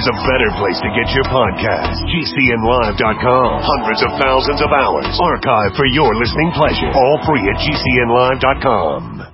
there's a better place to get your podcast. GCNlive.com. Hundreds of thousands of hours archived for your listening pleasure. All free at GCNlive.com.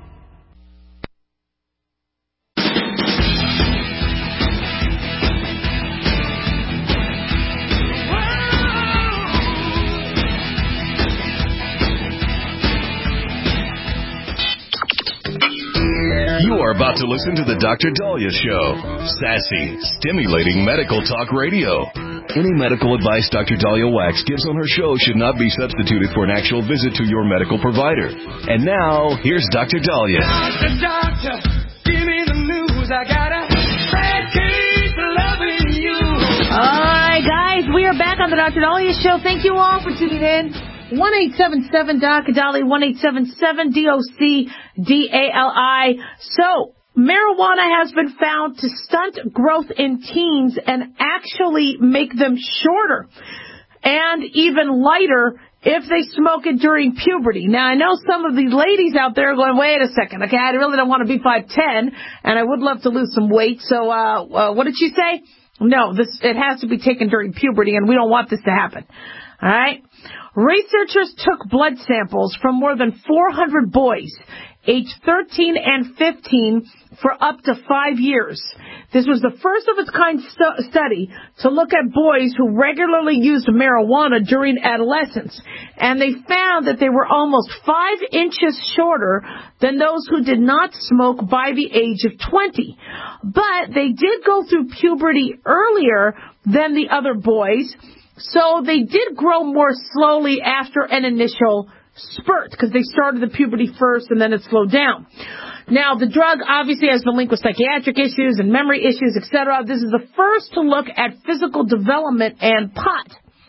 You are about to listen to the Dr. Daliah Show. Sassy, stimulating medical talk radio. Any medical advice Dr. Daliah Wax gives on her show should not be substituted for an actual visit to your medical provider. And now, here's Dr. Daliah. Doctor, give me the news. I got a bad case of loving you. All right, guys, we are back on the Dr. Daliah Show. Thank you all for tuning in. 1-877-DOC-DALI, 1-877-DOC-DALI. So, marijuana has been found to stunt growth in teens and actually make them shorter and even lighter if they smoke it during puberty. Now, I know some of these ladies out there are going, wait a second, okay, I really don't want to be 5'10", and I would love to lose some weight. So, what did she say? No, it has to be taken during puberty, and we don't want this to happen. All right? Researchers took blood samples from more than 400 boys, aged 13 and 15, for up to 5 years. This was the first of its kind study to look at boys who regularly used marijuana during adolescence, and they found that they were almost 5 inches shorter than those who did not smoke by the age of 20. But they did go through puberty earlier than the other boys, so they did grow more slowly after an initial spurt, because they started the puberty first and then it slowed down. Now, the drug obviously has been linked with psychiatric issues and memory issues, etc. This is the first to look at physical development and pot.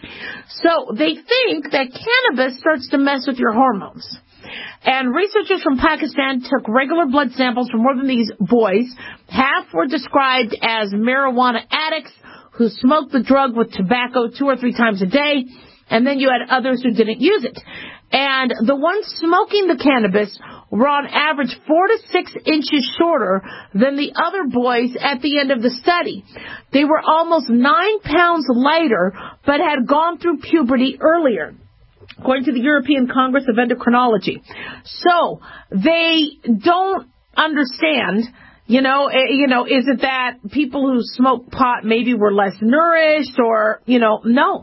So they think that cannabis starts to mess with your hormones. And researchers from Pakistan took regular blood samples from more than these boys. Half were described as marijuana addicts who smoked the drug with tobacco 2 or 3 times a day, and then you had others who didn't use it. And the ones smoking the cannabis were on average 4 to 6 inches shorter than the other boys at the end of the study. They were almost 9 pounds lighter, but had gone through puberty earlier, according to the European Congress of Endocrinology. So they don't understand. You know, is it that people who smoke pot maybe were less nourished or, no.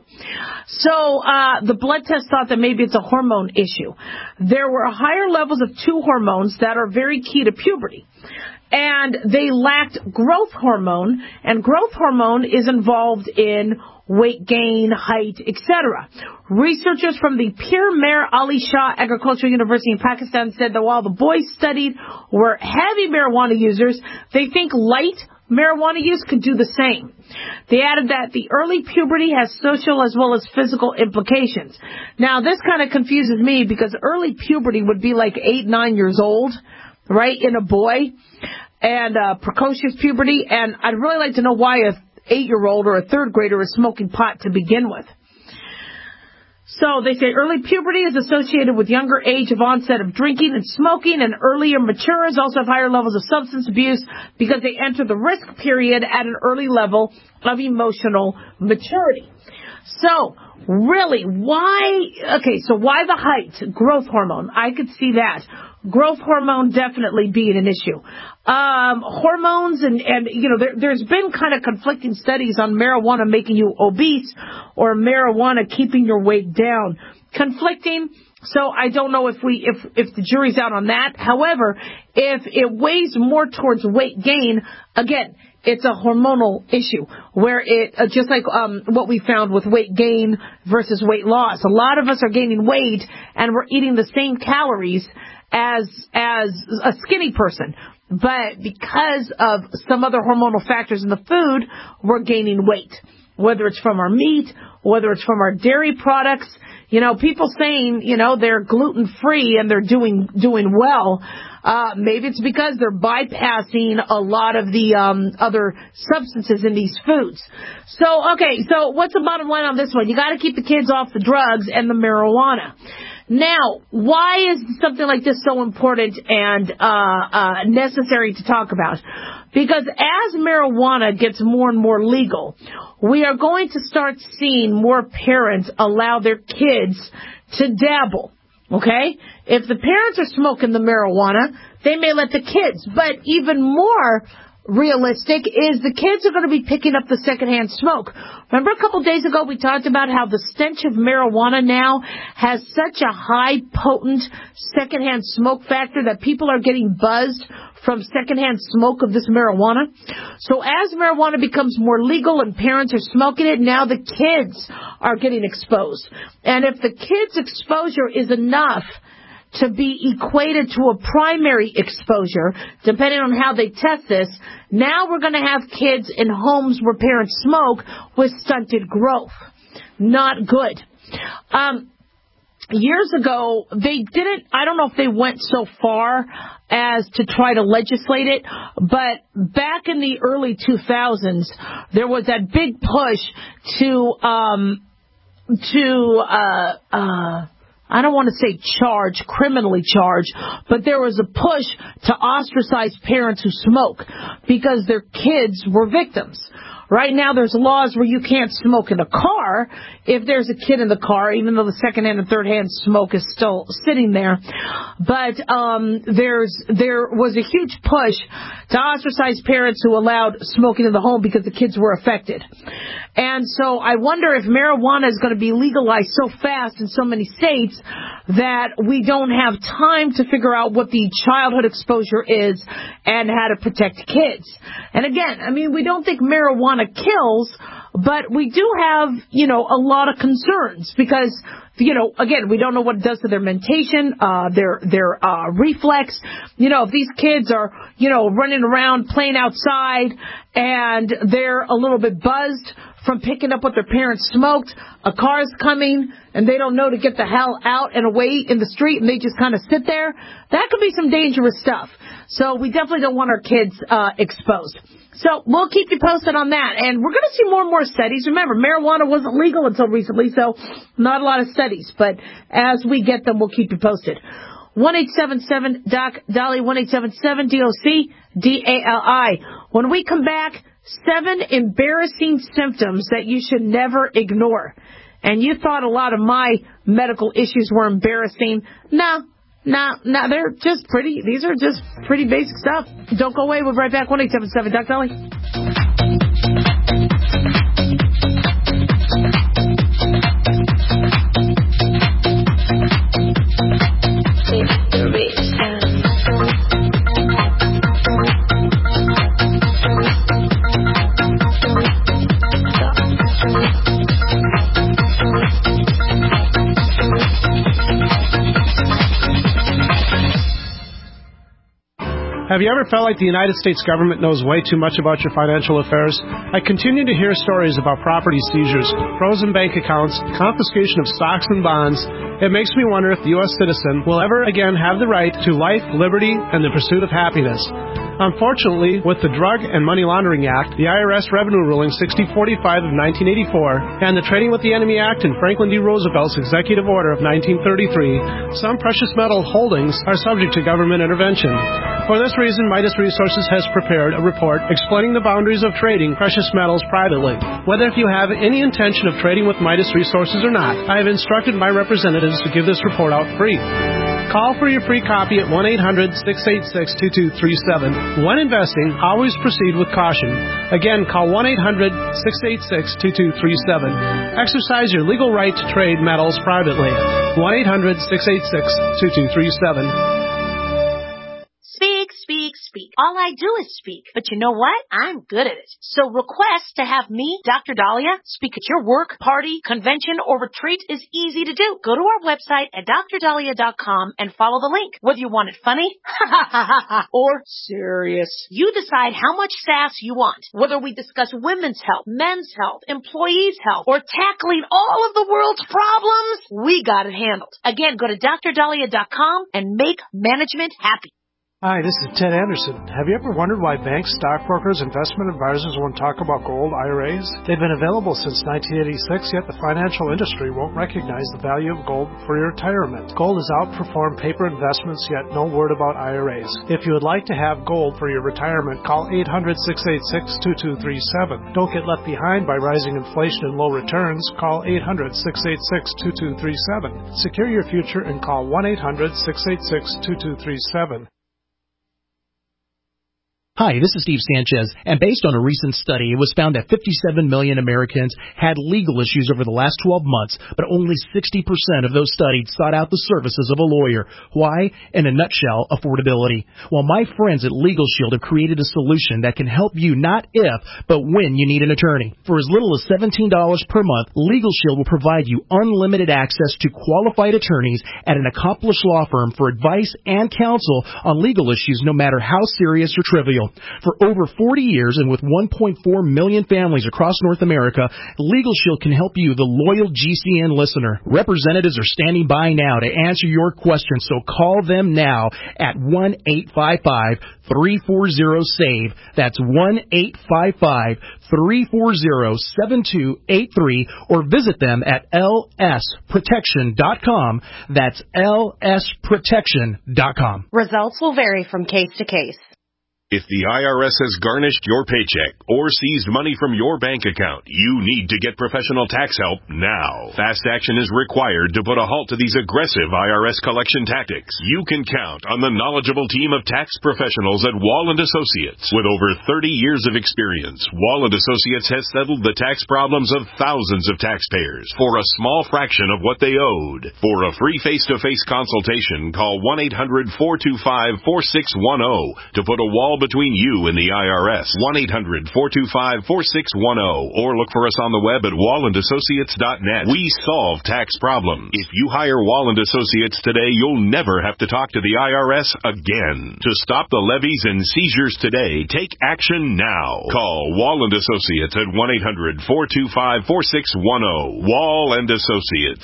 So the blood test thought that maybe it's a hormone issue. There were higher levels of 2 hormones that are very key to puberty. And they lacked growth hormone, and growth hormone is involved in weight gain, height, etc. Researchers from the Pir Mehr Ali Shah Agricultural University in Pakistan said that while the boys studied were heavy marijuana users, they think light marijuana use could do the same. They added that the early puberty has social as well as physical implications. Now, this kind of confuses me because early puberty would be like 8, 9 years old, right, in a boy, and precocious puberty, and I'd really like to know why a 8-year-old or a 3rd grader is smoking pot to begin with. So they say early puberty is associated with younger age of onset of drinking and smoking, and earlier maturers also have higher levels of substance abuse because they enter the risk period at an early level of emotional maturity. So, really, why the height? Growth hormone. I could see that. Growth hormone definitely being an issue. Hormones and there's been kind of conflicting studies on marijuana making you obese or marijuana keeping your weight down. Conflicting. So I don't know if the jury's out on that. However, if it weighs more towards weight gain, again, it's a hormonal issue where it, just like what we found with weight gain versus weight loss. A lot of us are gaining weight and we're eating the same calories as a skinny person. But because of some other hormonal factors in the food, we're gaining weight. Whether it's from our meat, whether it's from our dairy products. People saying, they're gluten-free and they're doing well. Maybe it's because they're bypassing a lot of the other substances in these foods. So what's the bottom line on this one? You got to keep the kids off the drugs and the marijuana. Now, why is something like this so important and necessary to talk about? Because as marijuana gets more and more legal, we are going to start seeing more parents allow their kids to dabble. Okay? If the parents are smoking the marijuana, they may let the kids. But even more realistic is the kids are going to be picking up the secondhand smoke. Remember a couple days ago we talked about how the stench of marijuana now has such a high potent secondhand smoke factor that people are getting buzzed from secondhand smoke of this marijuana. So as marijuana becomes more legal and parents are smoking it, now the kids are getting exposed. And if the kids' exposure is enough to be equated to a primary exposure, depending on how they test this, now we're going to have kids in homes where parents smoke with stunted growth. Not good. Years ago, they didn't, I don't know if they went so far as to try to legislate it, but back in the early 2000s, there was that big push I don't want to say criminally charge, but there was a push to ostracize parents who smoke because their kids were victims. Right now there's laws where you can't smoke in a car if there's a kid in the car, even though the second-hand and third-hand smoke is still sitting there. But there was a huge push to ostracize parents who allowed smoking in the home because the kids were affected. And so I wonder if marijuana is going to be legalized so fast in so many states that we don't have time to figure out what the childhood exposure is and how to protect kids. And again, I mean, we don't think marijuana kills, but we do have, a lot of concerns because, again, we don't know what it does to their mentation, their reflex. If these kids are, running around playing outside and they're a little bit buzzed from picking up what their parents smoked, a car's coming and they don't know to get the hell out and away in the street and they just kind of sit there, that could be some dangerous stuff. So we definitely don't want our kids exposed. So we'll keep you posted on that. And we're going to see more and more studies. Remember, marijuana wasn't legal until recently, so not a lot of studies. But as we get them, we'll keep you posted. 1-877-DOC-DOLLY, 1-877-DOC-DALI. When we come back, 7 embarrassing symptoms that you should never ignore. And you thought a lot of my medical issues were embarrassing. No, they're just these are just pretty basic stuff. Don't go away. We'll be right back. 1-877-DOC-DOLLY. Have you ever felt like the United States government knows way too much about your financial affairs? I continue to hear stories about property seizures, frozen bank accounts, confiscation of stocks and bonds. It makes me wonder if the U.S. citizen will ever again have the right to life, liberty, and the pursuit of happiness. Unfortunately, with the Drug and Money Laundering Act, the IRS Revenue Ruling 6045 of 1984, and the Trading with the Enemy Act and Franklin D. Roosevelt's Executive Order of 1933, some precious metal holdings are subject to government intervention. For this reason, Midas Resources has prepared a report explaining the boundaries of trading precious metals privately. Whether if you have any intention of trading with Midas Resources or not, I have instructed my representatives to give this report out free. Call for your free copy at 1-800-686-2237. When investing, always proceed with caution. Again, call 1-800-686-2237. Exercise your legal right to trade metals privately. 1-800-686-2237. Speak. All I do is speak. But you know what? I'm good at it. So request to have me, Dr. Dahlia, speak at your work, party, convention, or retreat is easy to do. Go to our website at drdahlia.com and follow the link. Whether you want it funny or serious, you decide how much sass you want. Whether we discuss women's health, men's health, employees' health, or tackling all of the world's problems, we got it handled. Again, go to drdahlia.com and make management happy. Hi, this is Ted Anderson. Have you ever wondered why banks, stockbrokers, investment advisors won't talk about gold IRAs? They've been available since 1986, yet the financial industry won't recognize the value of gold for your retirement. Gold has outperformed paper investments, yet no word about IRAs. If you would like to have gold for your retirement, call 800-686-2237. Don't get left behind by rising inflation and low returns. Call 800-686-2237. Secure your future and call 1-800-686-2237. Hi, this is Steve Sanchez, and based on a recent study, it was found that 57 million Americans had legal issues over the last 12 months, but only 60% of those studied sought out the services of a lawyer. Why? In a nutshell, affordability. Well, my friends at Legal Shield have created a solution that can help you not if, but when you need an attorney. For as little as $17 per month, Legal Shield will provide you unlimited access to qualified attorneys at an accomplished law firm for advice and counsel on legal issues, no matter how serious or trivial. For over 40 years and with 1.4 million families across North America, Legal Shield can help you, the loyal GCN listener. Representatives are standing by now to answer your questions, so call them now at 1-855-340-SAVE. That's 1-855-340-7283, or visit them at lsprotection.com. That's lsprotection.com. Results will vary from case to case. If the IRS has garnished your paycheck or seized money from your bank account, you need to get professional tax help now. Fast action is required to put a halt to these aggressive IRS collection tactics. You can count on the knowledgeable team of tax professionals at Wall & Associates. With over 30 years of experience, Wall & Associates has settled the tax problems of thousands of taxpayers for a small fraction of what they owed. For a free face-to-face consultation, call 1-800-425-4610 to put a wall between you and the IRS. 1-800-425-4610, or look for us on the web at wallandassociates.net. We solve tax problems. If you hire Wall & Associates today, you'll never have to talk to the IRS again. To stop the levies and seizures today, take action now. Call Wall & Associates at 1-800-425-4610. Wall & Associates,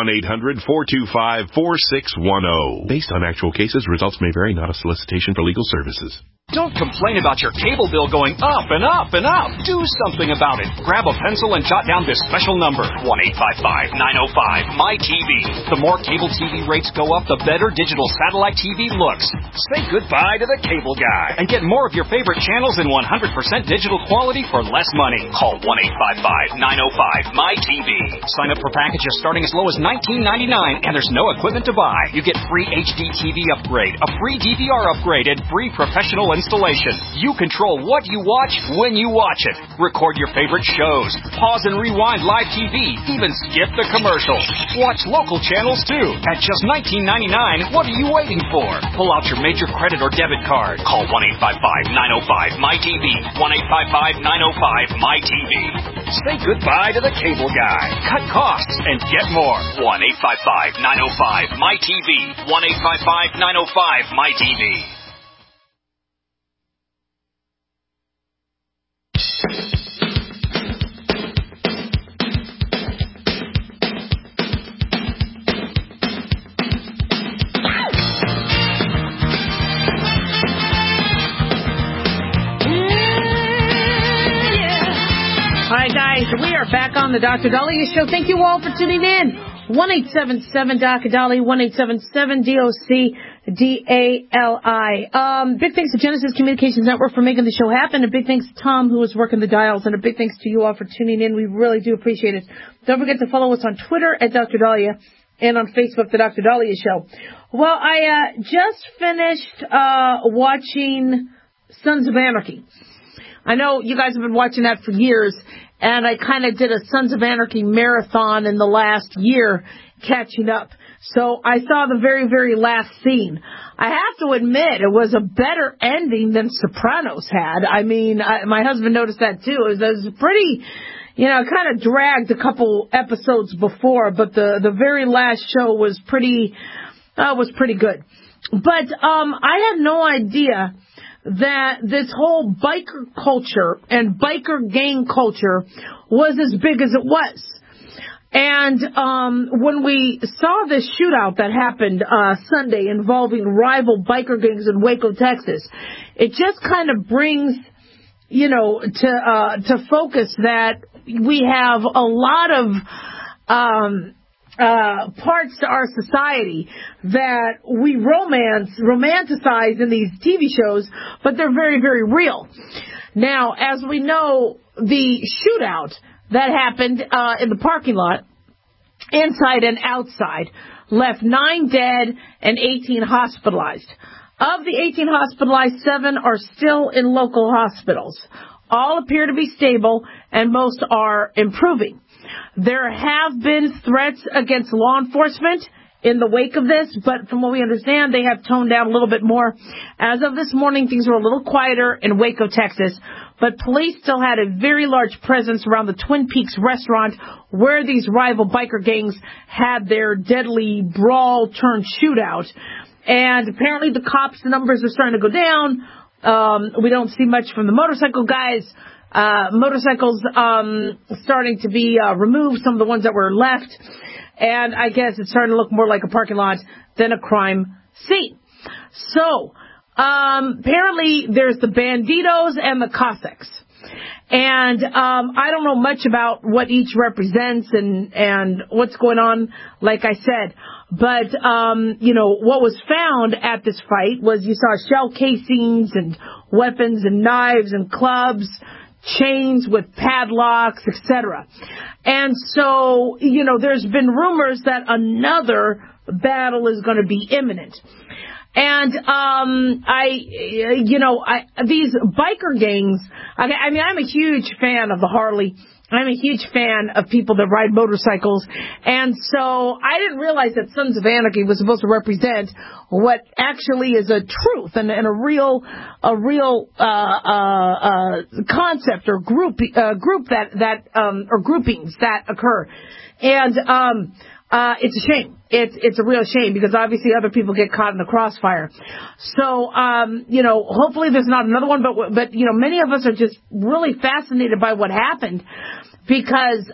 1-800-425-4610. Based on actual cases, results may vary, not a solicitation for legal services. Don't complain about your cable bill going up and up and up. Do something about it. Grab a pencil and jot down this special number, 1-855-905-MY-TV. The more cable TV rates go up, the better digital satellite TV looks. Say goodbye to the cable guy and get more of your favorite channels in 100% digital quality for less money. Call 1-855-905-MY-TV. Sign up for packages starting as low as $19.99, and there's no equipment to buy. You get free HD TV upgrade, a free DVR upgrade, and free professional installation. You control what you watch when you watch it. Record your favorite shows. Pause and rewind live TV. Even skip the commercials. Watch local channels too. At just $19.99, what are you waiting for? Pull out your major credit or debit card. Call 1-855-905-MY-TV. 1-855-905-MY-TV. Say goodbye to the cable guy. Cut costs and get more. 1-855-905-MY-TV. 1-855-905-MY-TV. All right, guys, we are back on the Dr. Dahlia Show. Thank you all for tuning in. 1-877-DOC-DALI, 1-877-DOC-DALI. Big thanks to Genesis Communications Network for making the show happen. A big thanks to Tom, who was working the dials, and a big thanks to you all for tuning in. We really do appreciate it. Don't forget to follow us on Twitter at Dr. Dahlia and on Facebook, the Dr. Dahlia Show. Well, I just finished watching Sons of Anarchy. I know you guys have been watching that for years, and I kind of did a Sons of Anarchy marathon in the last year catching up. So I saw the very, very last scene. I have to admit, it was a better ending than Sopranos had. I mean, my husband noticed that too. It was pretty, kind of dragged a couple episodes before, but the very last show was pretty good. But I had no idea that this whole biker culture and biker gang culture was as big as it was. And when we saw this shootout that happened Sunday involving rival biker gangs in Waco, Texas, it just kind of brings, to focus that we have a lot of parts to our society that we romanticize in these TV shows, but they're very, very real. Now, as we know, the shootout that happened in the parking lot, inside and outside, left 9 dead and 18 hospitalized. Of the 18 hospitalized, 7 are still in local hospitals. All appear to be stable, and most are improving. There have been threats against law enforcement in the wake of this, but from what we understand, they have toned down a little bit more. As of this morning, things were a little quieter in Waco, Texas, but police still had a very large presence around the Twin Peaks restaurant where these rival biker gangs had their deadly brawl-turned-shootout. And apparently the cops' numbers are starting to go down. We don't see much from the motorcycle guys. Motorcycles starting to be removed, some of the ones that were left. And I guess it's starting to look more like a parking lot than a crime scene. So, apparently there's the Banditos and the Cossacks. And I don't know much about what each represents and what's going on, like I said. But, what was found at this fight was you saw shell casings and weapons and knives and clubs, chains with padlocks, etc. And so, there's been rumors that another battle is going to be imminent. And these biker gangs, I'm a huge fan of the Harley. I'm a huge fan of people that ride motorcycles. And so I didn't realize that Sons of Anarchy was supposed to represent what actually is a truth and a real concept or group that or groupings that occur. And it's a shame. It's a real shame because obviously other people get caught in the crossfire. So, hopefully there's not another one, but many of us are just really fascinated by what happened because,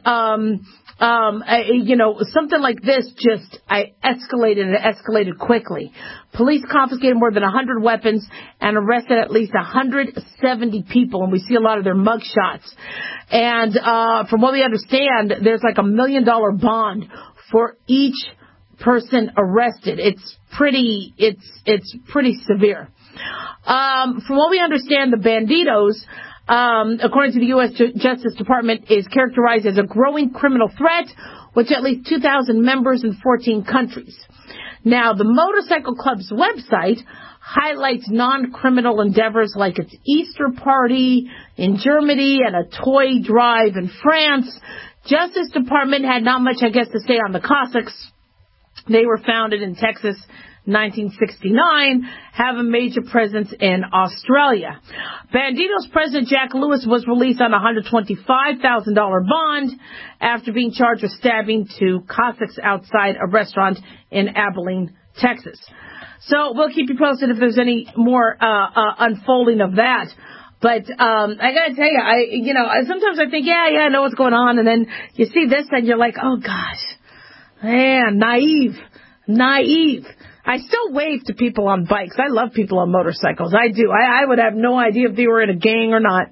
something like this just escalated quickly. Police confiscated more than 100 weapons and arrested at least 170 people, and we see a lot of their mug shots. And, from what we understand, there's like $1 million bond for each person arrested. It's pretty severe. From what we understand, the Banditos, according to the U.S. Justice Department, is characterized as a growing criminal threat with at least 2,000 members in 14 countries. Now, the Motorcycle Club's website highlights non-criminal endeavors like its Easter party in Germany and a toy drive in France. Justice Department had not much, I guess, to say on the Cossacks. They were founded in Texas, 1969, have a major presence in Australia. Banditos President Jack Lewis was released on a $125,000 bond after being charged with stabbing 2 Cossacks outside a restaurant in Abilene, Texas. So we'll keep you posted if there's any more unfolding of that. But I gotta tell you, sometimes I think, yeah, I know what's going on, and then you see this and you're like, oh gosh, man, naive. I still wave to people on bikes. I love people on motorcycles. I do. I would have no idea if they were in a gang or not.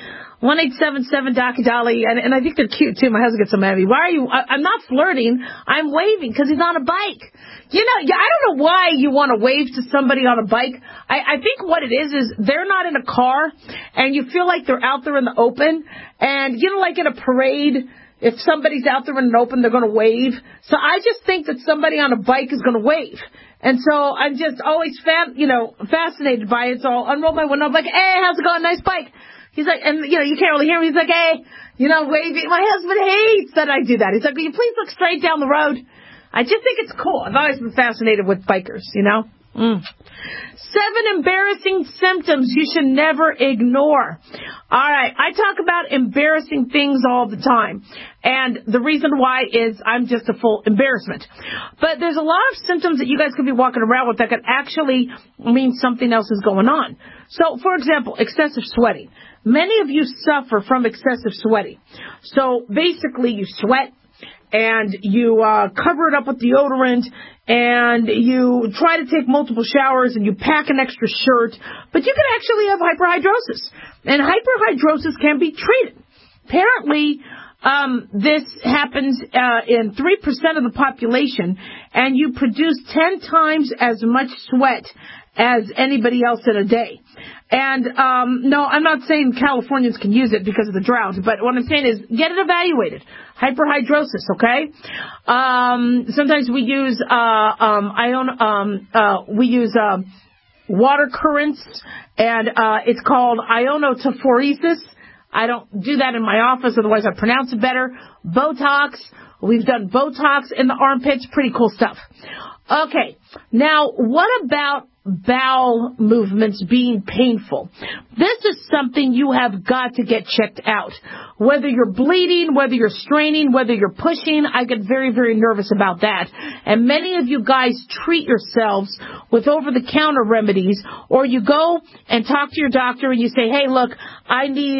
1-877-Doc-Dolly, and I think they're cute too. My husband gets so mad at me. Why are you? I'm not flirting. I'm waving because he's on a bike. I don't know why you want to wave to somebody on a bike. I think what it is they're not in a car, and you feel like they're out there in the open. And like in a parade, if somebody's out there in the open, they're going to wave. So I just think that somebody on a bike is going to wave. And so I'm just always fascinated by it. So I'll unroll my window. I'm like, hey, how's it going? Nice bike. He's like, and you can't really hear him. He's like, hey, waving. My husband hates that I do that. He's like, will you please look straight down the road? I just think it's cool. I've always been fascinated with bikers, 7 embarrassing symptoms you should never ignore. All right, I talk about embarrassing things all the time. And the reason why is I'm just a full embarrassment. But there's a lot of symptoms that you guys could be walking around with that could actually mean something else is going on. So, for example, excessive sweating. Many of you suffer from excessive sweating. So, basically, you sweat and you cover it up with deodorant, and you try to take multiple showers, and you pack an extra shirt, but you can actually have hyperhidrosis. And hyperhidrosis can be treated. Apparently, this happens in 3% of the population, and you produce 10 times as much sweat as anybody else in a day. And no, I'm not saying Californians can use it because of the drought, but what I'm saying is get it evaluated. Hyperhidrosis, okay? Sometimes we use water currents, and it's called ionotophoresis. I don't do that in my office, otherwise I pronounce it better. Botox. We've done Botox in the armpits. Pretty cool stuff. Okay. Now, what about bowel movements being painful? This is something you have got to get checked out. Whether you're bleeding, whether you're straining, whether you're pushing, I get very, very nervous about that. And many of you guys treat yourselves with over-the-counter remedies, or you go and talk to your doctor and you say, hey, look, I need,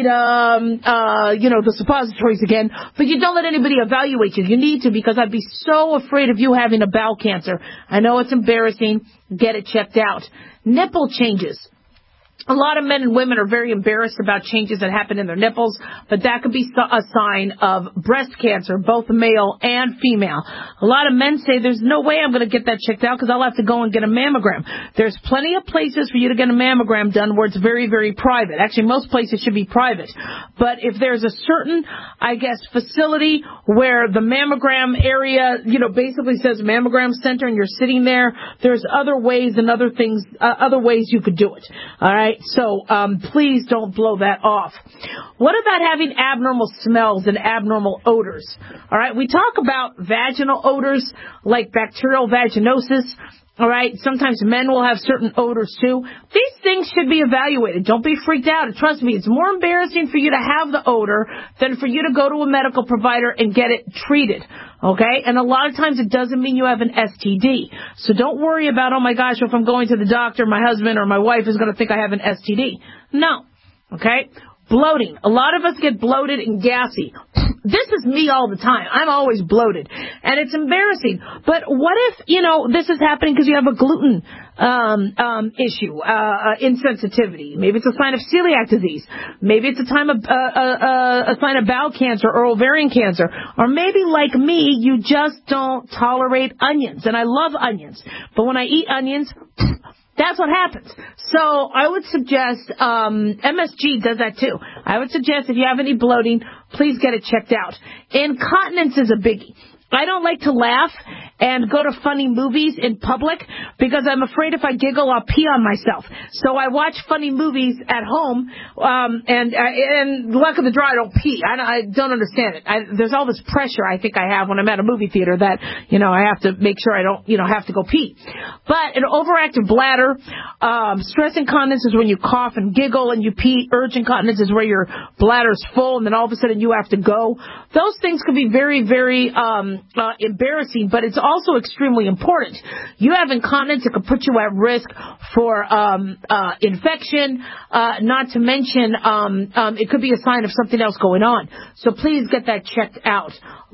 the suppositories again, but you don't let anybody evaluate you. You need to, because I'd be so afraid of you having a bowel cancer. I know it's embarrassing. Get it checked out. Nipple changes. A lot of men and women are very embarrassed about changes that happen in their nipples, but that could be a sign of breast cancer, both male and female. A lot of men say there's no way I'm going to get that checked out because I'll have to go and get a mammogram. There's plenty of places for you to get a mammogram done where it's very, very private. Actually, most places should be private. But if there's a certain, facility where the mammogram area, basically says mammogram center and you're sitting there, there's other ways and other things, other ways you could do it. All right. So please don't blow that off. What about having abnormal smells and abnormal odors? All right, we talk about vaginal odors like bacterial vaginosis. All right, sometimes men will have certain odors too. These things should be evaluated. Don't be freaked out. Trust me, it's more embarrassing for you to have the odor than for you to go to a medical provider and get it treated. Okay? And a lot of times it doesn't mean you have an STD. So don't worry about, oh my gosh, if I'm going to the doctor, my husband or my wife is going to think I have an STD. No. Okay? Bloating. A lot of us get bloated and gassy. This is me all the time. I'm always bloated. And it's embarrassing. But what if, this is happening because you have a gluten issue, insensitivity. Maybe it's a sign of celiac disease. Maybe it's a sign of bowel cancer or ovarian cancer. Or maybe, like me, you just don't tolerate onions. And I love onions. But when I eat onions, that's what happens. So I would suggest, MSG does that too. I would suggest if you have any bloating, please get it checked out. Incontinence is a biggie. I don't like to laugh and go to funny movies in public because I'm afraid if I giggle, I'll pee on myself. So I watch funny movies at home, and luck of the draw, I don't pee. I don't understand it. There's all this pressure I think I have when I'm at a movie theater that, I have to make sure I don't, have to go pee. But an overactive bladder, stress incontinence is when you cough and giggle and you pee. Urge incontinence is where your bladder's full and then all of a sudden you have to go. Those things can be very, very, embarrassing, but it's also extremely important. You have incontinence, it could put you at risk for infection, not to mention it could be a sign of something else going on. So please get that checked out.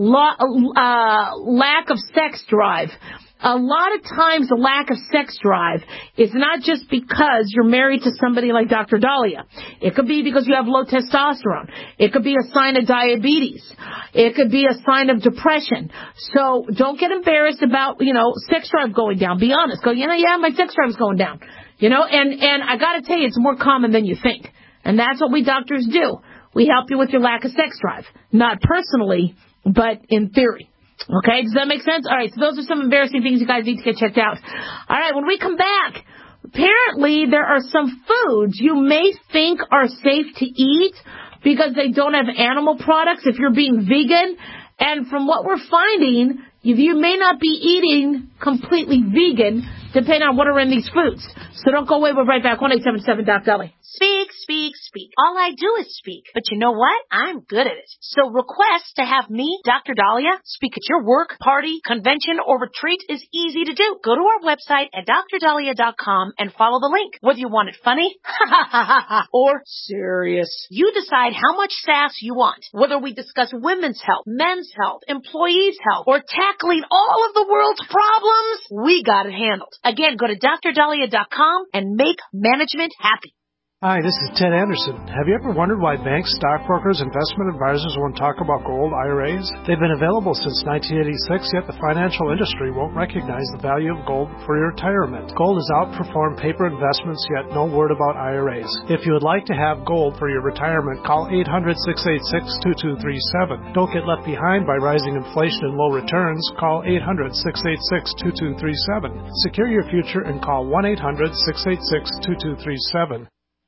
Lack of sex drive. A lot of times the lack of sex drive is not just because you're married to somebody like Dr. Dahlia. It could be because you have low testosterone. It could be a sign of diabetes. It could be a sign of depression. So don't get embarrassed about, sex drive going down. Be honest. Go, yeah, my sex drive is going down. And I got to tell you, it's more common than you think. And that's what we doctors do. We help you with your lack of sex drive. Not personally, but in theory. Okay, does that make sense? All right, so those are some embarrassing things you guys need to get checked out. All right, when we come back, apparently there are some foods you may think are safe to eat because they don't have animal products if you're being vegan. And from what we're finding, You may not be eating completely vegan, depending on what are in these foods. So don't go away. We're right back. 1-877-DOC-DOLLY. Speak, speak, speak. All I do is speak. But you know what? I'm good at it. So request to have me, Dr. Dahlia, speak at your work, party, convention, or retreat is easy to do. Go to our website at drdahlia.com and follow the link. Whether you want it funny, or serious. You decide how much sass you want. Whether we discuss women's health, men's health, employees' health, or tackling all of the world's problems, we got it handled. Again, go to drdahlia.com and make management happy. Hi, this is Ted Anderson. Have you ever wondered why banks, stockbrokers, investment advisors won't talk about gold IRAs? They've been available since 1986, yet the financial industry won't recognize the value of gold for your retirement. Gold has outperformed paper investments, yet no word about IRAs. If you would like to have gold for your retirement, call 800-686-2237. Don't get left behind by rising inflation and low returns. Call 800-686-2237. Secure your future and call 1-800-686-2237.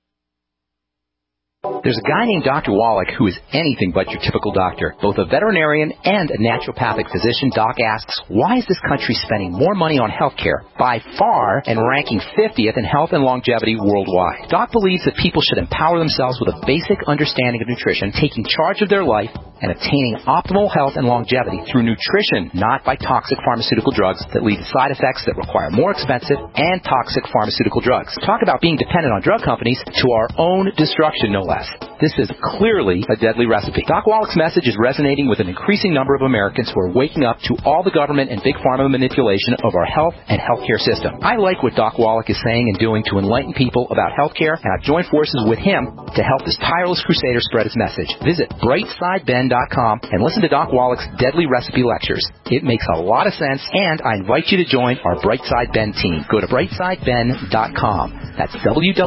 There's a guy named Dr. Wallach who is anything but your typical doctor. Both a veterinarian and a naturopathic physician, Doc asks, why is this country spending more money on health care by far and ranking 50th in health and longevity worldwide? Doc believes that people should empower themselves with a basic understanding of nutrition, taking charge of their life, and attaining optimal health and longevity through nutrition, not by toxic pharmaceutical drugs that lead to side effects that require more expensive and toxic pharmaceutical drugs. Talk about being dependent on drug companies to our own destruction, no less. This is clearly a deadly recipe. Doc Wallach's message is resonating with an increasing number of Americans who are waking up to all the government and big pharma manipulation of our health and healthcare system. I like what Doc Wallach is saying and doing to enlighten people about healthcare, and I've joined forces with him to help this tireless crusader spread his message. Visit brightsideben.com and listen to Doc Wallach's deadly recipe lectures. It makes a lot of sense, and I invite you to join our Brightside Ben team. Go to brightsideben.com. That's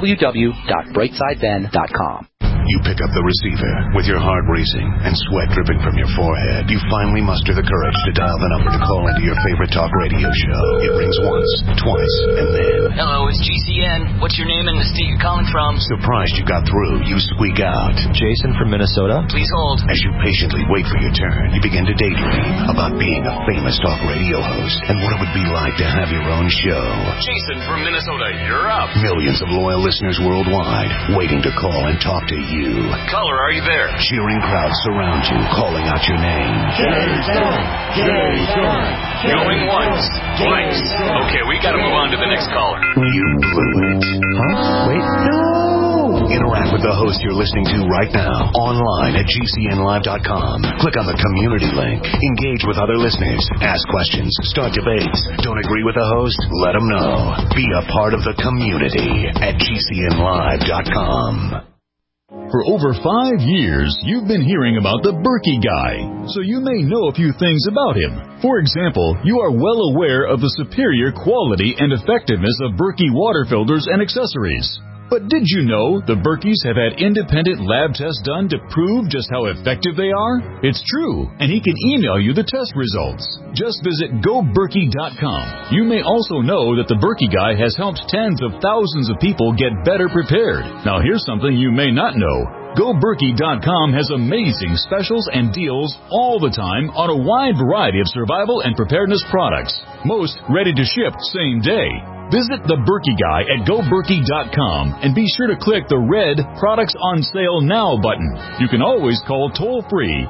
www.brightsideben.com. You pick up the receiver with your heart racing and sweat dripping from your forehead. You finally muster the courage to dial the number to call into your favorite talk radio show. It rings once, twice, and then... Hello, it's GCN. What's your name and the state you're calling from? Surprised you got through, you squeak out. Jason from Minnesota. Please hold. As you patiently wait for your turn, you begin to daydream about being a famous talk radio host and what it would be like to have your own show. Jason from Minnesota, you're up. Millions of loyal listeners worldwide waiting to call and talk to you. Caller, are you there? Cheering crowds surround you, calling out your name. Jason! Jason! Going once, twice. Okay, we gotta move on to the next caller. You blew it. Huh? Wait. No! Interact with the host you're listening to right now, online at GCNlive.com. Click on the community link. Engage with other listeners. Ask questions. Start debates. Don't agree with the host? Let them know. Be a part of the community at GCNlive.com. For over 5 years, you've been hearing about the Berkey Guy, so you may know a few things about him. For example, you are well aware of the superior quality and effectiveness of Berkey water filters and accessories. But did you know the Berkeys have had independent lab tests done to prove just how effective they are? It's true, and he can email you the test results. Just visit GoBerkey.com. You may also know that the Berkey Guy has helped tens of thousands of people get better prepared. Now here's something you may not know. GoBerkey.com has amazing specials and deals all the time on a wide variety of survival and preparedness products. Most ready to ship same day. Visit the Berkey Guy at GoBerkey.com and be sure to click the red Products on Sale Now button. You can always call toll-free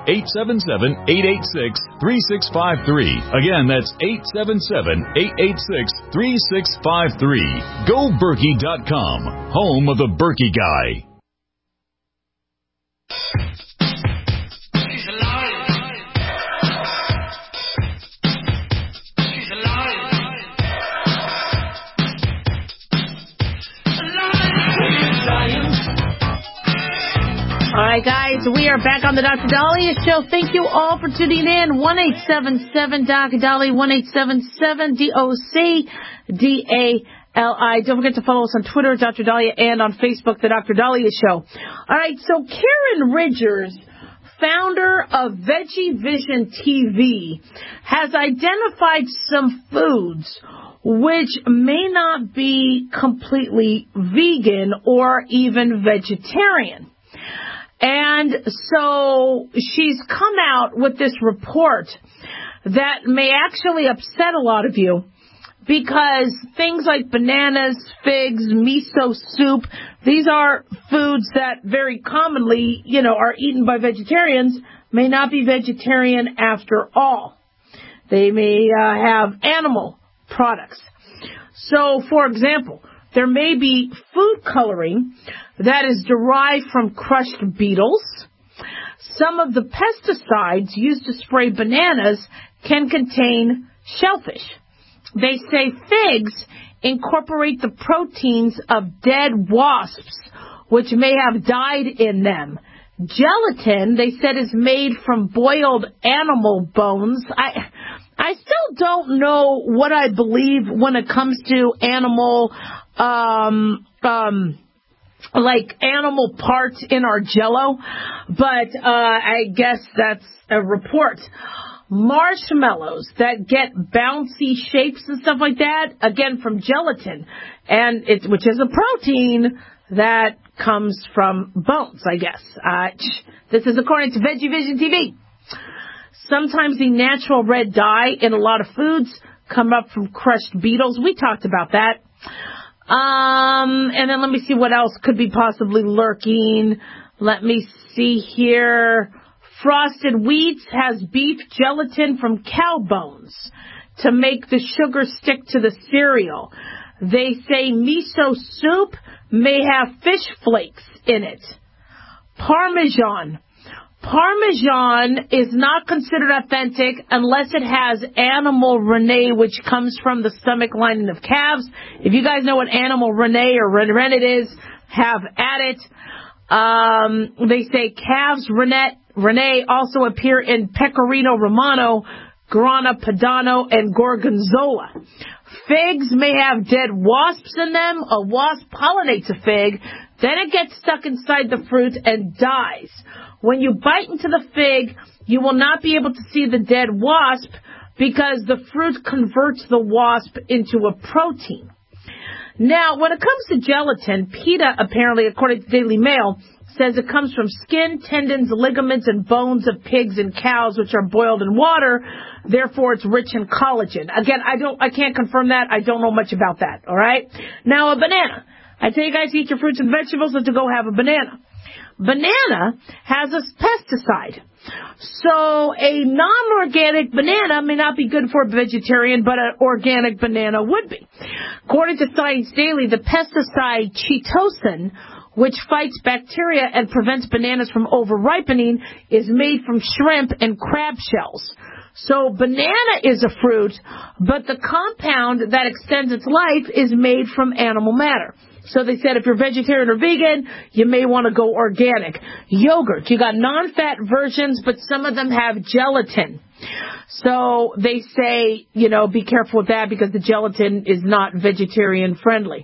877-886-3653. Again, that's 877-886-3653. GoBerkey.com, home of the Berkey Guy. All right, guys, we are back on the Dr. Dahlia Show. Thank you all for tuning in. 1-877-DOC-DOLLY, 1-877-DOC-DALI. Don't forget to follow us on Twitter, Dr. Dahlia, and on Facebook, the Dr. Dahlia Show. All right, so Karen Ridgers, founder of Veggie Vision TV, has identified some foods which may not be completely vegan or even vegetarian. And so she's come out with this report that may actually upset a lot of you, because things like bananas, figs, miso soup, these are foods that very commonly, are eaten by vegetarians, may not be vegetarian after all. They may have animal products. So, for example, there may be food coloring that is derived from crushed beetles. Some of the pesticides used to spray bananas can contain shellfish. They say figs incorporate the proteins of dead wasps, which may have died in them. Gelatin, they said, is made from boiled animal bones. I still don't know what I believe when it comes to animal, like animal parts in our Jell-O, but I guess that's a report. Marshmallows that get bouncy shapes and stuff like that, again from gelatin, and which is a protein that comes from bones, I guess. This is according to Veggie Vision TV. Sometimes the natural red dye in a lot of foods come up from crushed beetles. We talked about that. And then let me see what else could be possibly lurking. Let me see here. Frosted Wheats has beef gelatin from cow bones to make the sugar stick to the cereal. They say miso soup may have fish flakes in it. Parmesan. Parmesan is not considered authentic unless it has animal rennet, which comes from the stomach lining of calves. If you guys know what animal rennet or rennet is, have at it. They say calves rennet also appear in Pecorino Romano, Grana Padano, and Gorgonzola. Figs may have dead wasps in them. A wasp pollinates a fig, then it gets stuck inside the fruit and dies. When you bite into the fig, you will not be able to see the dead wasp because the fruit converts the wasp into a protein. Now, when it comes to gelatin, PETA, apparently, according to Daily Mail, says it comes from skin, tendons, ligaments, and bones of pigs and cows, which are boiled in water. Therefore, it's rich in collagen. Again, I can't confirm that. I don't know much about that. All right. Now, a banana. I tell you guys to eat your fruits and vegetables and to go have a banana. Banana has a pesticide. So a non-organic banana may not be good for a vegetarian, but an organic banana would be. According to Science Daily, the pesticide chitosan, which fights bacteria and prevents bananas from over-ripening, is made from shrimp and crab shells. So banana is a fruit, but the compound that extends its life is made from animal matter. So they said if you're vegetarian or vegan, you may want to go organic. Yogurt, you got non-fat versions, but some of them have gelatin. So they say, be careful with that because the gelatin is not vegetarian friendly.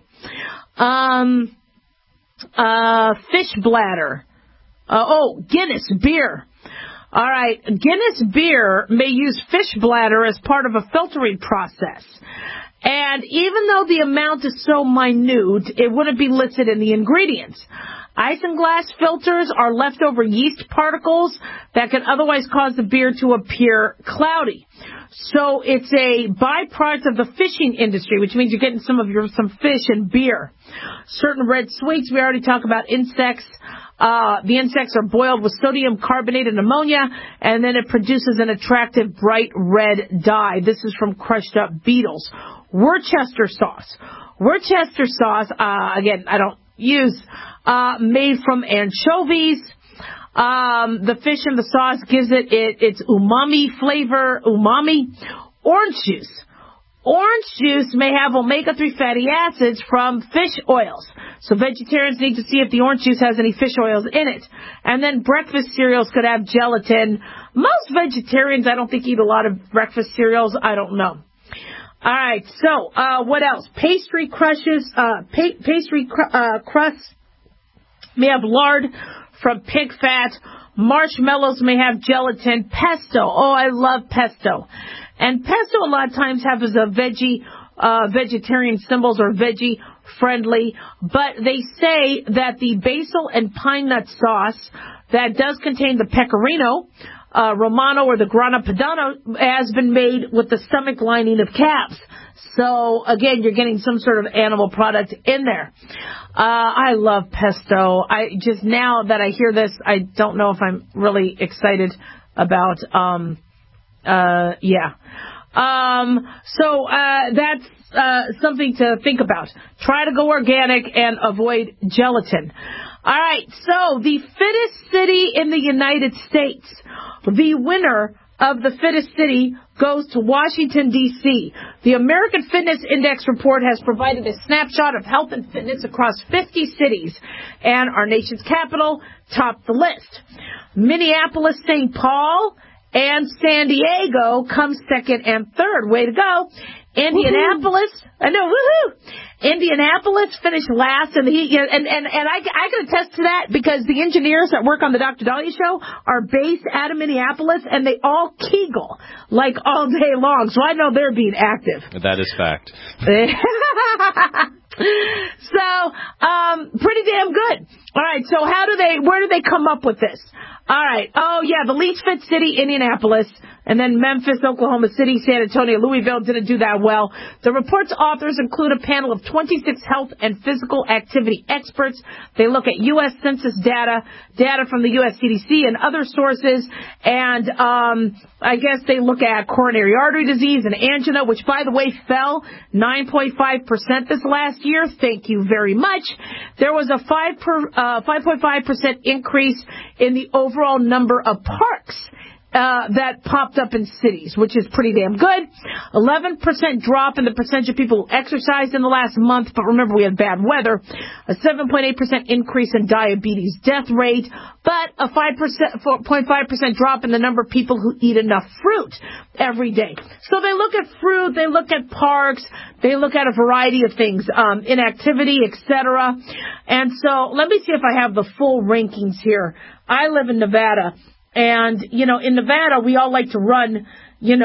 Fish bladder. Guinness beer. All right, Guinness beer may use fish bladder as part of a filtering process. And even though the amount is so minute, it wouldn't be listed in the ingredients. Isinglass filters are leftover yeast particles that can otherwise cause the beer to appear cloudy. So it's a byproduct of the fishing industry, which means you're getting some fish in beer. Certain red sweets, we already talked about insects. The insects are boiled with sodium carbonate and ammonia, and then it produces an attractive bright red dye. This is from crushed up beetles. Worcester sauce. Worcester sauce, again, I don't use, made from anchovies. The fish in the sauce gives it its umami flavor, umami. Orange juice. Orange juice may have omega-3 fatty acids from fish oils. So vegetarians need to see if the orange juice has any fish oils in it. And then breakfast cereals could have gelatin. Most vegetarians, I don't think, eat a lot of breakfast cereals. I don't know. All right, so what else? Pastry crusts may have lard from pig fat. Marshmallows may have gelatin. Pesto. Oh, I love pesto. And pesto a lot of times have as a vegetarian symbols or veggie friendly. But they say that the basil and pine nut sauce that does contain the pecorino Romano or the Grana Padano has been made with the stomach lining of calves. So, again, you're getting some sort of animal product in there. I love pesto. Now that I hear this, I don't know if I'm really excited about, So that's something to think about. Try to go organic and avoid gelatin. All right, so the fittest city in the United States. The winner of the fittest city goes to Washington, D.C. The American Fitness Index report has provided a snapshot of health and fitness across 50 cities, and our nation's capital topped the list. Minneapolis, St. Paul, and San Diego come second and third. Way to go. Indianapolis, Indianapolis finished last in the heat, and I can attest to that because the engineers that work on the Dr. Dahlia show are based out of Minneapolis, and they all Kegel like all day long, so I know they're being active. That is fact. So, pretty damn good. All right, so where do they come up with this? All right. Oh, yeah, the least fit city, Indianapolis, and then Memphis, Oklahoma City, San Antonio, Louisville didn't do that well. The report's authors include a panel of 26 health and physical activity experts. They look at U.S. Census data from the U.S. CDC and other sources, and I guess they look at coronary artery disease and angina, which, by the way, fell 9.5% this last year. Thank you very much. There was a 5.5% increase in the overall number of parks that popped up in cities, which is pretty damn good. 11% drop in the percentage of people who exercised in the last month, but remember we had bad weather. A 7.8% increase in diabetes death rate, but a 4.5% drop in the number of people who eat enough fruit every day. So they look at fruit, they look at parks, they look at a variety of things, inactivity, etc. And so let me see if I have the full rankings here. I live in Nevada. And, in Nevada, we all like to run, to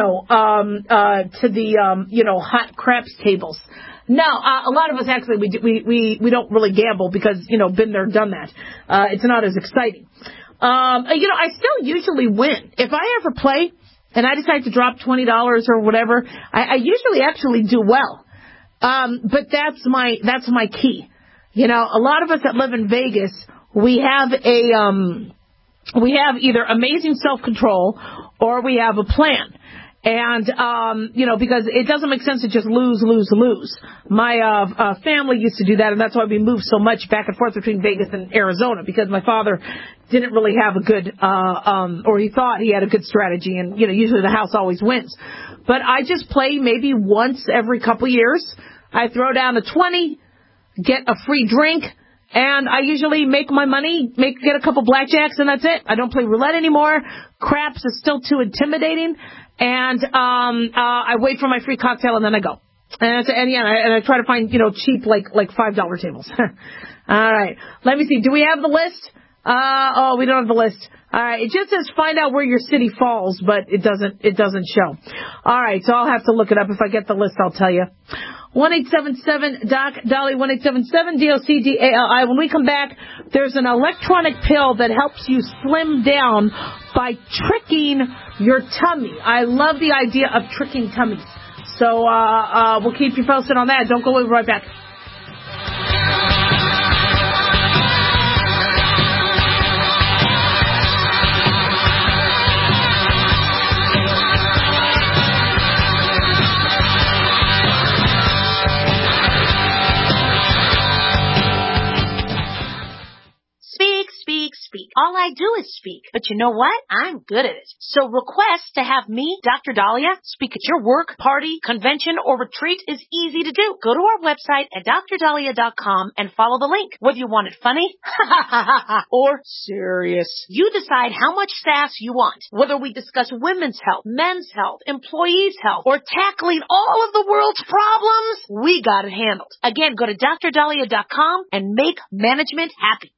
the, hot craps tables. Now, a lot of us actually, we don't really gamble because, been there, done that. It's not as exciting. I still usually win. If I ever play and I decide to drop $20 or whatever, I usually actually do well. But that's my key. A lot of us that live in Vegas, we have we have either amazing self-control or we have a plan. And, because it doesn't make sense to just lose. My family used to do that, and that's why we moved so much back and forth between Vegas and Arizona, because my father didn't really have a good, or he thought he had a good strategy, and, usually the house always wins. But I just play maybe once every couple years. I throw down a 20, get a free drink, and I usually make my money, get a couple blackjacks, and that's it. I don't play roulette anymore. Craps is still too intimidating. And I wait for my free cocktail, and then I go. And I try to find, cheap, like $5 tables. All right. Let me see. Do we have the list? We don't have the list. All right. It just says find out where your city falls, but it doesn't show. All right. So I'll have to look it up. If I get the list, I'll tell you. 1-877-DOC-DOLLY, 1-877-DOC-DALI. When we come back, there's an electronic pill that helps you slim down by tricking your tummy. I love the idea of tricking tummies. So we'll keep you posted on that. Don't go away. We'll be right back. Speak. All I do is speak. But you know what? I'm good at it. So request to have me, Dr. Dahlia, speak at your work, party, convention, or retreat is easy to do. Go to our website at drdahlia.com and follow the link. Whether you want it funny or serious, you decide how much sass you want. Whether we discuss women's health, men's health, employees' health, or tackling all of the world's problems, we got it handled. Again, go to drdahlia.com and make management happy.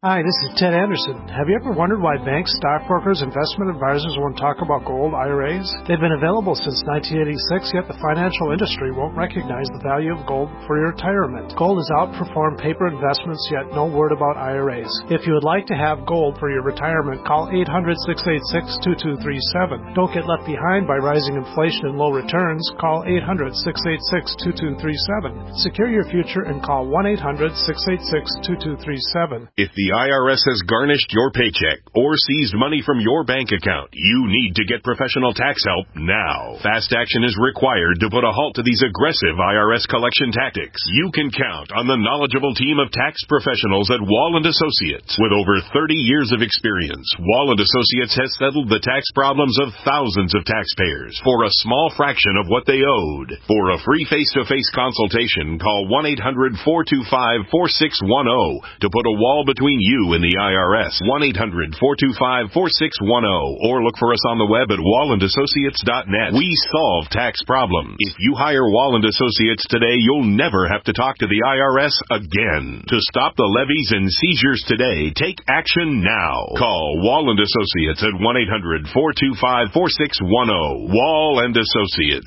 Hi, this is Ted Anderson. Have you ever wondered why banks, stockbrokers, investment advisors won't talk about gold IRAs? They've been available since 1986, yet the financial industry won't recognize the value of gold for your retirement. Gold has outperformed paper investments, yet no word about IRAs. If you would like to have gold for your retirement, call 800-686-2237. Don't get left behind by rising inflation and low returns. Call 800-686-2237. Secure your future and call 1-800-686-2237. If the IRS has garnished your paycheck or seized money from your bank account, you need to get professional tax help now. Fast action is required to put a halt to these aggressive IRS collection tactics. You can count on the knowledgeable team of tax professionals at Wall & Associates. With over 30 years of experience, Wall & Associates has settled the tax problems of thousands of taxpayers for a small fraction of what they owed. For a free face-to-face consultation, call 1-800-425-4610 to put a wall between you and the IRS. 1-800-425-4610 or look for us on the web at wallandassociates.net. We solve tax problems. If you hire Wall & Associates today, you'll never have to talk to the IRS again. To stop the levies and seizures today, take action now. Call Wall & Associates at 1-800-425-4610. Wall & Associates.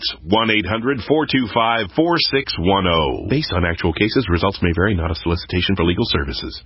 1-800-425-4610. Based on actual cases, results may vary, not a solicitation for legal services.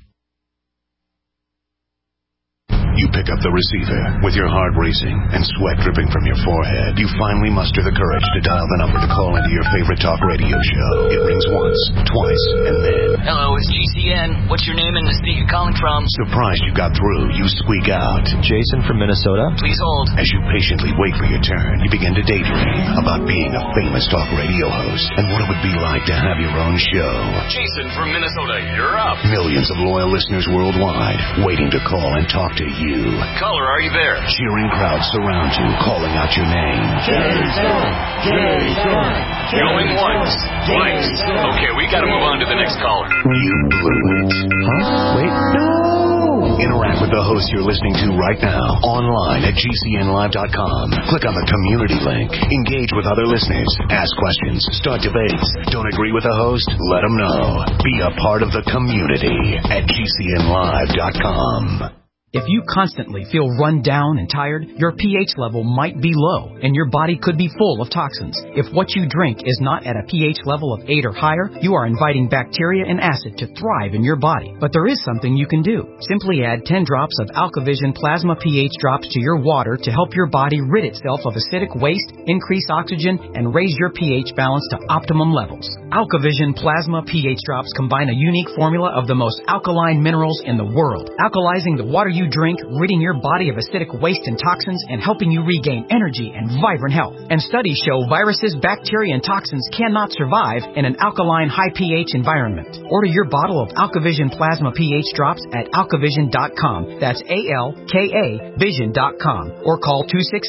You pick up the receiver with your heart racing and sweat dripping from your forehead. You finally muster the courage to dial the number to call into your favorite talk radio show. It rings once, twice, and then... Hello, it's GCN. What's your name and the state you're calling from? Surprised you got through, you squeak out. Jason from Minnesota. Please hold. As you patiently wait for your turn, you begin to daydream about being a famous talk radio host and what it would be like to have your own show. Jason from Minnesota, you're up. Millions of loyal listeners worldwide waiting to call and talk to you. Caller, are you there? Cheering crowds surround you, calling out your name. Jason! Jason! Going once, twice. Okay, we gotta move on to the next caller. You blew it. Huh? Wait, no! Interact with the host you're listening to right now, online at GCNlive.com. Click on the community link. Engage with other listeners. Ask questions. Start debates. Don't agree with the host? Let them know. Be a part of the community at GCNlive.com. If you constantly feel run down and tired, your pH level might be low, and your body could be full of toxins. If what you drink is not at a pH level of 8 or higher, you are inviting bacteria and acid to thrive in your body. But there is something you can do. Simply add 10 drops of AlkaVision Plasma pH drops to your water to help your body rid itself of acidic waste, increase oxygen, and raise your pH balance to optimum levels. AlkaVision Plasma pH drops combine a unique formula of the most alkaline minerals in the world, alkalizing the water you drink, ridding your body of acidic waste and toxins, and helping you regain energy and vibrant health. And studies show viruses, bacteria, and toxins cannot survive in an alkaline, high pH environment. Order your bottle of AlkaVision Plasma pH drops at alkavision.com. That's ALKA Vision.com. Or call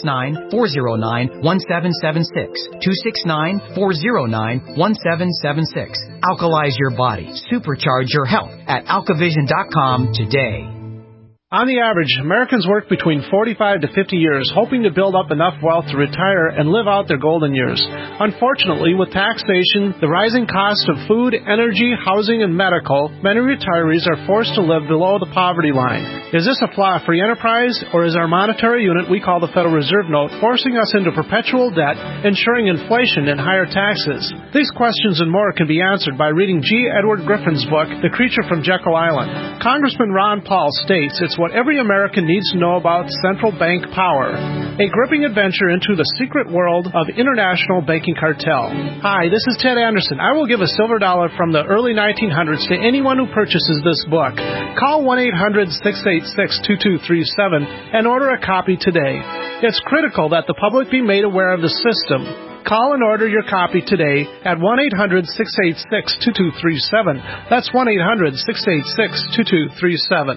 269-409-1776. 269-409-1776. Alkalize your body. Supercharge your health at alkavision.com today. On the average, Americans work between 45 to 50 years hoping to build up enough wealth to retire and live out their golden years. Unfortunately, with taxation, the rising cost of food, energy, housing, and medical, many retirees are forced to live below the poverty line. Is this a flaw of free enterprise, or is our monetary unit we call the Federal Reserve Note forcing us into perpetual debt, ensuring inflation and higher taxes? These questions and more can be answered by reading G. Edward Griffin's book, The Creature from Jekyll Island. Congressman Ron Paul states it's what every American needs to know about central bank power. A gripping adventure into the secret world of international banking cartel. Hi, this is Ted Anderson. I will give a silver dollar from the early 1900s to anyone who purchases this book. Call 1-800-686-2237 and order a copy today. It's critical that the public be made aware of the system. Call and order your copy today at 1-800-686-2237. That's 1-800-686-2237.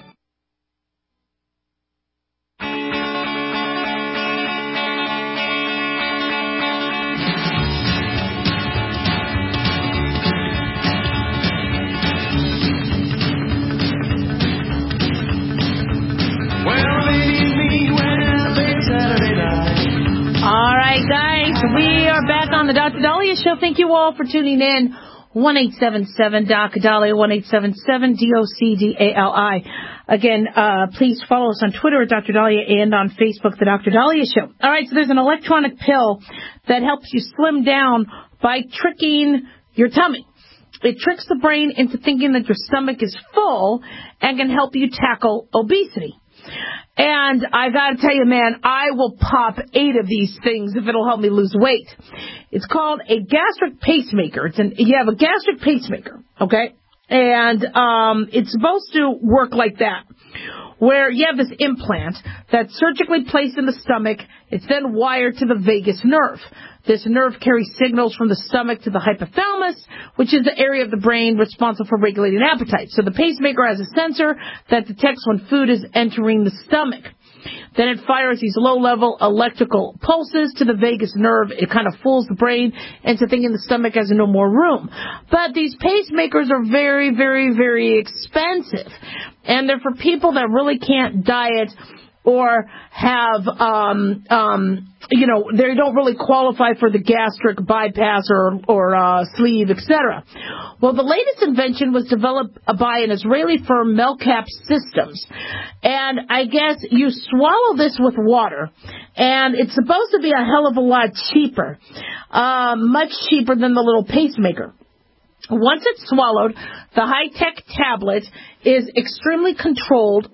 We are back on the Dr. Dahlia Show. Thank you all for tuning in. 1-877-DOC-DAHLIA, 1-877-DOC-DALI. Again, please follow us on Twitter at Dr. Dahlia and on Facebook, The Dr. Dahlia Show. All right, so there's an electronic pill that helps you slim down by tricking your tummy. It tricks the brain into thinking that your stomach is full and can help you tackle obesity. And I got to tell you, man, I will pop 8 of these things if it'll help me lose weight. It's called a gastric pacemaker. You have a gastric pacemaker, okay? And it's supposed to work like that, where you have this implant that's surgically placed in the stomach. It's then wired to the vagus nerve. This nerve carries signals from the stomach to the hypothalamus, which is the area of the brain responsible for regulating appetite. So the pacemaker has a sensor that detects when food is entering the stomach. Then it fires these low-level electrical pulses to the vagus nerve. It kind of fools the brain into thinking the stomach has no more room. But these pacemakers are very, very, very expensive. And they're for people that really can't diet or have, they don't really qualify for the gastric bypass or sleeve, etc. Well, the latest invention was developed by an Israeli firm, Melcap Systems. And I guess you swallow this with water, and it's supposed to be a hell of a lot cheaper, much cheaper than the little pacemaker. Once it's swallowed, the high-tech tablet is extremely controlled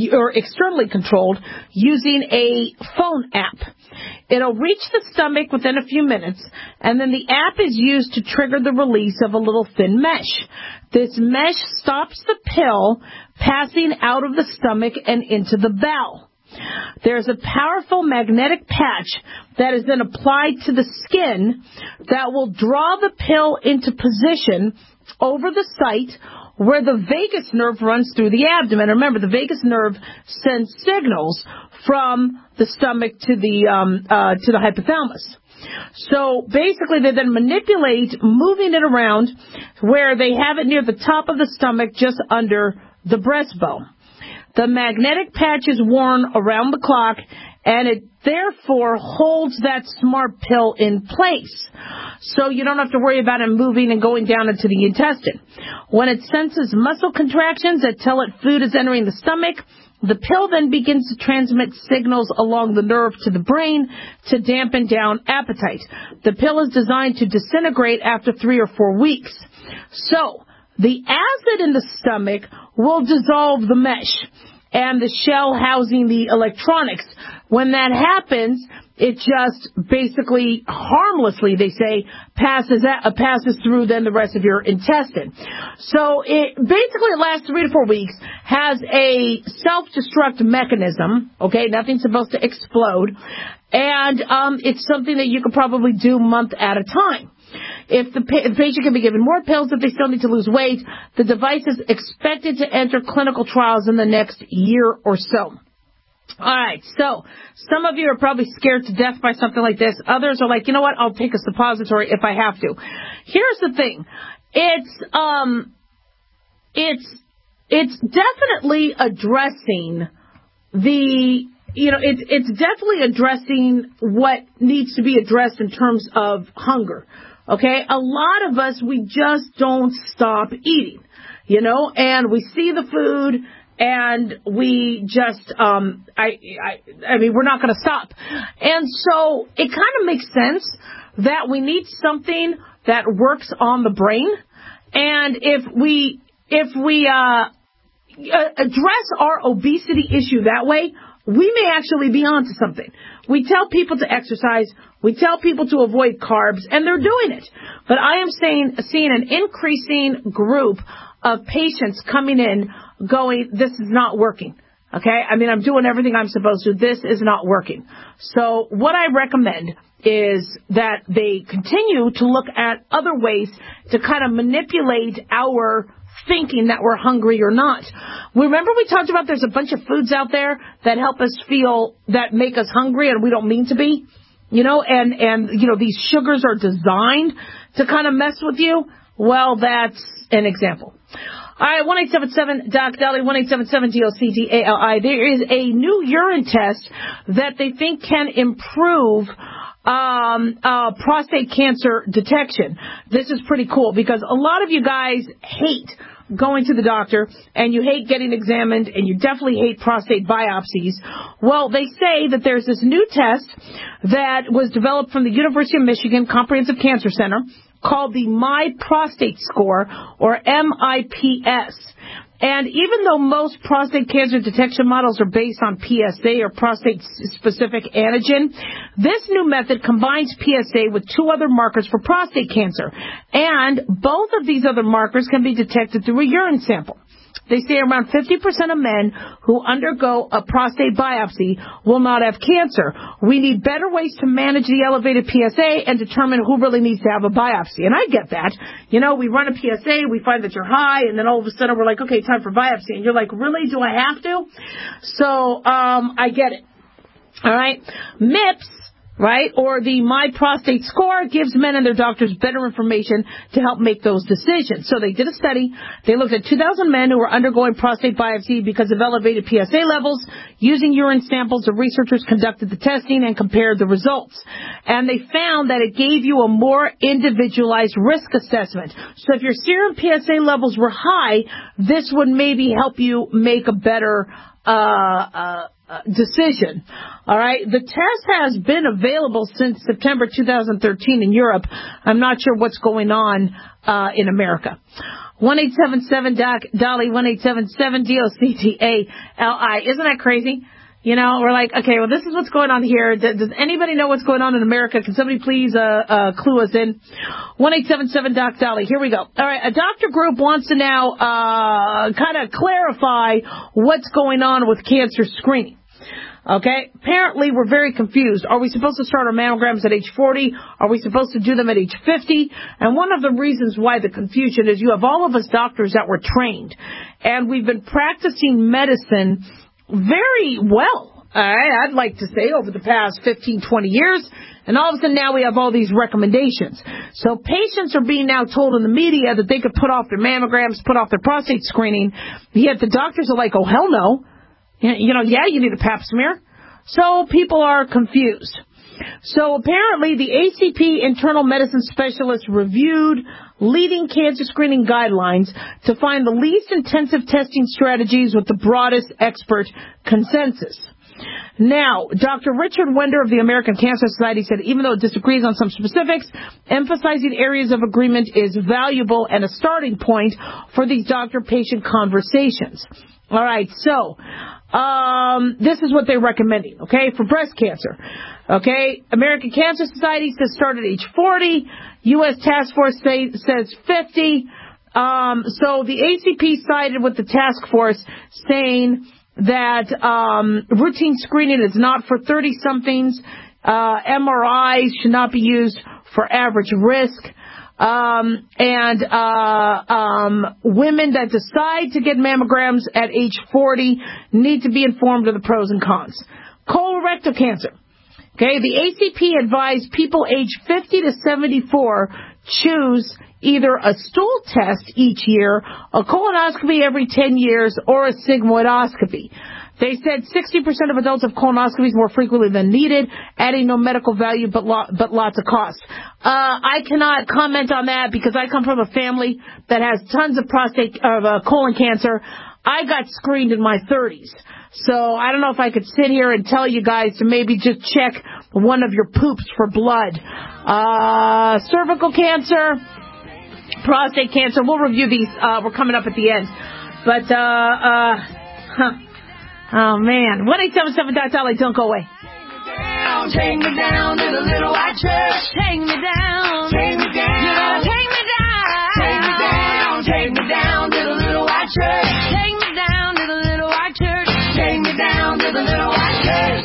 using a phone app. It'll reach the stomach within a few minutes, and then the app is used to trigger the release of a little thin mesh. This mesh stops the pill passing out of the stomach and into the bowel. There's a powerful magnetic patch that is then applied to the skin that will draw the pill into position over the site where the vagus nerve runs through the abdomen. Remember, the vagus nerve sends signals from the stomach to the hypothalamus. So basically, they then manipulate moving it around where they have it near the top of the stomach, just under the breastbone. The magnetic patch is worn around the clock, and it therefore holds that smart pill in place. So you don't have to worry about it moving and going down into the intestine. When it senses muscle contractions that tell it food is entering the stomach, the pill then begins to transmit signals along the nerve to the brain to dampen down appetite. The pill is designed to disintegrate after 3 or 4 weeks. So the acid in the stomach will dissolve the mesh and the shell housing the electronics. When that happens, it just basically harmlessly, they say, passes through then the rest of your intestine. So it basically lasts 3 to 4 weeks, has a self-destruct mechanism, okay, nothing's supposed to explode, and it's something that you could probably do month at a time. If the patient can be given more pills if they still need to lose weight, the device is expected to enter clinical trials in the next year or so. All right, so some of you are probably scared to death by something like this. Others are like, you know what, I'll take a suppository if I have to. Here's the thing. It's definitely addressing it's definitely addressing what needs to be addressed in terms of hunger. Okay, a lot of us, we just don't stop eating, and we see the food and we just, we're not going to stop. And so it kind of makes sense that we need something that works on the brain. And if we address our obesity issue that way, we may actually be onto something. We tell people to exercise. We tell people to avoid carbs, and they're doing it. But I am seeing an increasing group of patients coming in going, this is not working. Okay? I'm doing everything I'm supposed to. This is not working. So what I recommend is that they continue to look at other ways to kind of manipulate our thinking that we're hungry or not. Remember we talked about there's a bunch of foods out there that help us feel, that make us hungry and we don't mean to be, and these sugars are designed to kind of mess with you. Well, that's an example. All right, 1-877-DOC-DALI, 1-877-DOC-DALI. There is a new urine test that they think can improve prostate cancer detection. This is pretty cool because a lot of you guys hate going to the doctor, and you hate getting examined, and you definitely hate prostate biopsies, well, they say that there's this new test that was developed from the University of Michigan Comprehensive Cancer Center called the My Prostate Score, or MIPS. And even though most prostate cancer detection models are based on PSA, or prostate-specific antigen, this new method combines PSA with two other markers for prostate cancer. And both of these other markers can be detected through a urine sample. They say around 50% of men who undergo a prostate biopsy will not have cancer. We need better ways to manage the elevated PSA and determine who really needs to have a biopsy. And I get that. You know, we run a PSA, we find that you're high, and then all of a sudden we're like, okay, time for biopsy. And you're like, really? Do I have to? So, I get it. All right. MIPS, right, or the My Prostate Score, gives men and their doctors better information to help make those decisions. So they did a study. They looked at 2,000 men who were undergoing prostate biopsy because of elevated PSA levels. Using urine samples, the researchers conducted the testing and compared the results. And they found that it gave you a more individualized risk assessment. So if your serum PSA levels were high, this would maybe help you make a better decision. All right. The test has been available since September 2013 in Europe. I'm not sure what's going on in America. 1-877-DOC-DOLLY, 1-877-DOCTALI. Isn't that crazy? You know, we're like, okay, well, this is what's going on here. Does anybody know what's going on in America? Can somebody please clue us in? 1-877-DOC-DOLLY. Here we go. All right, a doctor group wants to now kind of clarify what's going on with cancer screening. Okay, apparently we're very confused. Are we supposed to start our mammograms at age 40? Are we supposed to do them at age 50? And one of the reasons why the confusion is you have all of us doctors that were trained, and we've been practicing medicine very well, I'd like to say, over the past 15, 20 years, and all of a sudden now we have all these recommendations. So patients are being now told in the media that they could put off their mammograms, put off their prostate screening, yet the doctors are like, oh, hell no. You know, yeah, you need a pap smear. So people are confused. So apparently the ACP internal medicine specialist reviewed leading cancer screening guidelines to find the least intensive testing strategies with the broadest expert consensus. Now, Dr. Richard Wender of the American Cancer Society said even though it disagrees on some specifics, emphasizing areas of agreement is valuable and a starting point for these doctor-patient conversations. All right, so this is what they're recommending, okay, for breast cancer. Okay, American Cancer Society says start at age 40. U.S. Task Force says 50. So the ACP sided with the task force saying that routine screening is not for 30-somethings. MRIs should not be used for average risk. Women that decide to get mammograms at age 40 need to be informed of the pros and cons. Colorectal cancer. Okay, the ACP advised people age 50 to 74 choose either a stool test each year, a colonoscopy every 10 years, or a sigmoidoscopy. They said 60% of adults have colonoscopies more frequently than needed, adding no medical value but lots of cost. I cannot comment on that because I come from a family that has tons of colon cancer. I got screened in my 30s. So I don't know if I could sit here and tell you guys to maybe just check one of your poops for blood. Cervical cancer, prostate cancer. We'll review these. We're coming up at the end. But, oh, man. 1-877-DOC-DOLLY. Don't go away. Take me down to the little white church. Take me down. Take me down. You gotta take me down. Take me down. Take me down to the little white church. Take me down to the little white church. Take me down to the little white church.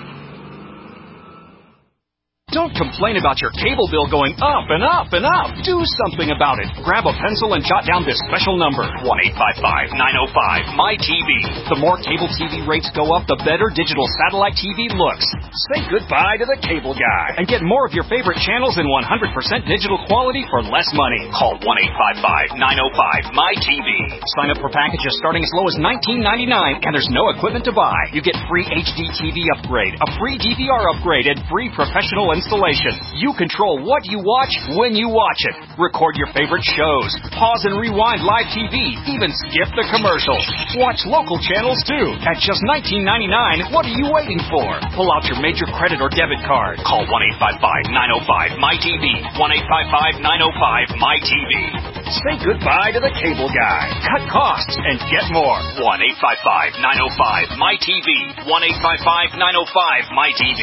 Don't complain about your cable bill going up and up and up. Do something about it. Grab a pencil and jot down this special number, 1-855-905-MY-TV. The more cable TV rates go up, the better digital satellite TV looks. Say goodbye to the cable guy and get more of your favorite channels in 100% digital quality for less money. Call 1-855-905-MY-TV. Sign up for packages starting as low as $19.99, and there's no equipment to buy. You get free HD TV upgrade, a free DVR upgrade, and free professional installation. installation. You control what you watch when you watch it. Record your favorite shows. Pause and rewind live TV. Even skip the commercials. Watch local channels too. At just $19.99, what are you waiting for? Pull out your major credit or debit card. Call 1-855-905-MyTV. 1-855-905-MyTV. Say goodbye to the cable guy. Cut costs and get more. 1-855-905-MyTV. 1-855-905-MyTV.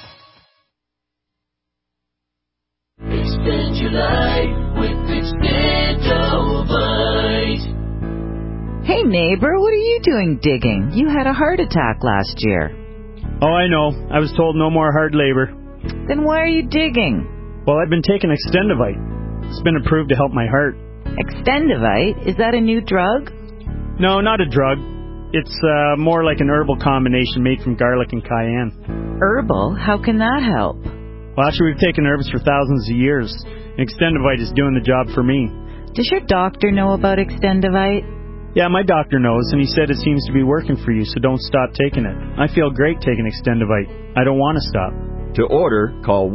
Extend your life with Extendovite. Hey neighbor, what are you doing digging? You had a heart attack last year. Oh, I know. I was told no more hard labor. Then why are you digging? Well, I've been taking Extendovite. It's been approved to help my heart. Extendovite? Is that a new drug? No, not a drug. It's more like an herbal combination made from garlic and cayenne. Herbal? How can that help? Well, actually, we've taken herbs for thousands of years. Extendovite is doing the job for me. Does your doctor know about Extendovite? Yeah, my doctor knows, and he said it seems to be working for you, so don't stop taking it. I feel great taking Extendovite. I don't want to stop. To order, call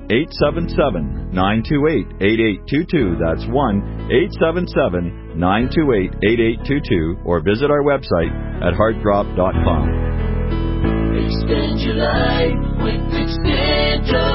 1-877-928-8822. That's 1-877-928-8822. Or visit our website at heartdrop.com. Extend your life with Extendovite.